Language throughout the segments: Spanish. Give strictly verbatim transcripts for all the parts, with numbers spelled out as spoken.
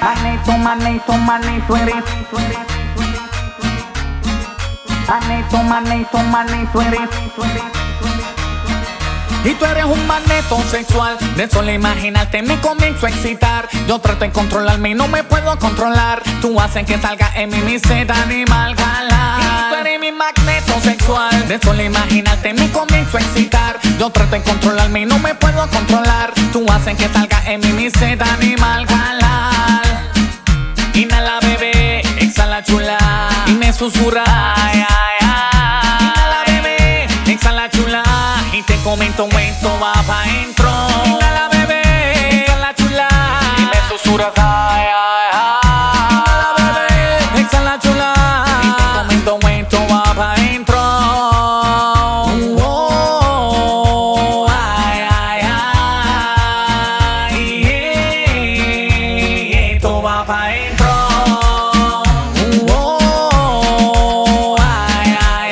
Manito, manito, manito eres. Manito, manito, manito eres. Y tú eres un magneto sexual, de solo imaginarte me comienzo a excitar. Yo trato de controlarme y no me puedo controlar. Tú haces que salga en mí mi sed animal galán. Y tú eres mi magneto sexual, de solo imaginarte me comienzo a excitar. Yo trato de controlarme y no me puedo controlar. Tú haces que salga en mí mi sed animal galán. Inhala bebé, exhala chula, y me susurra ay, ay, ay. Inhala bebé, exhala chula, y te comento esto va pa' dentro. Inhala bebé, exhala chula, y me susurras ay, ay, ay. Inhala bebé, exhala chula, y te comento esto va pa' dentro. Oh, ay, ay, ay, yeah, esto va pa' dentro. Oh, ay, ay,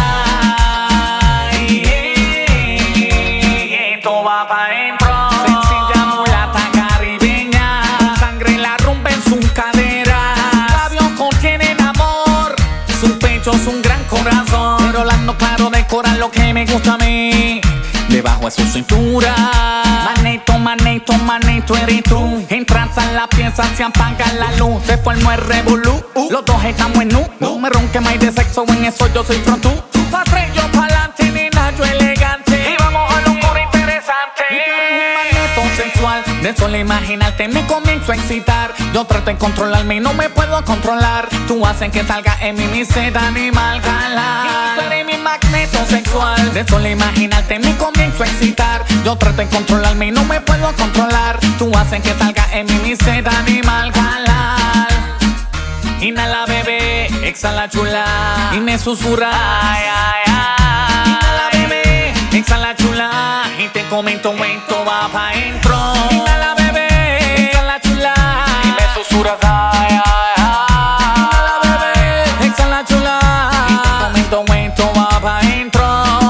ay, yeah, esto va pa' dentro. Sencilla mulata caribeña, sangre la rumba en su cadera. Sus labios contienen amor, su pecho es un gran corazón. Pero hablando claro decoran lo que me gusta a mí, debajo de su cintura. Manito, manito, manito eres tú. Entras a la pieza, se apaga la luz. Se formó el revolú, uh. Los dos estamos en nu. No me ronque más de sexo, en eso yo soy pronto. Tú pa' atrás, yo pa'lante, nena, yo elegante. Y vamos a lo puro interesante. Y tú eres un magneto sexual, de solo imaginarte me comienzo a excitar. Yo trato de controlarme y no me puedo controlar. Tú haces que salga en mí mi sed animal galán. Y tú eres mi magneto sexual, de solo imaginarte me comienzo a excitar. Yo trato de controlarme y no me puedo controlar. Tú haces que salga en mí mi sed animal galán. Inhala bebé, exhala chula, y me susurra ay, ay, ay. Inhala bebé, exhala chula, y te comento esto va pa' dentro. Inhala bebé, exhala chula, y me susurras ay, ay, ay. Inhala bebé, exhala chula, y te comento esto va pa' dentro.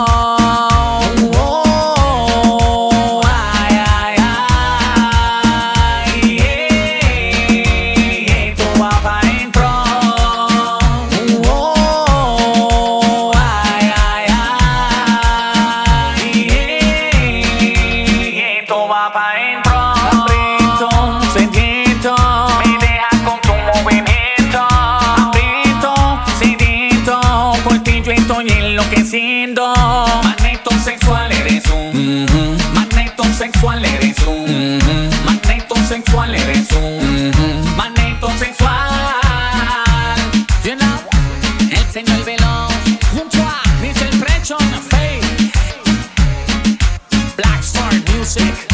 Oh, ay, ay, ay, yeah, esto va pa' dentro. Oh, ay, ay, ay, yeah, esto va pa' dentro. Aprieto, sediento, me dejas con tu movimiento. Aprieto, sediento, por ti yo estoy enloqueciendo. Magneto sexual eres tú. Mm-hmm. Magneto sexual eres tú. Mm-hmm. Magneto sexual eres tú. Mm-hmm. Magneto sexual. You know, el señor Veloz junto a Mister Prechon, Faith, Black Star Music.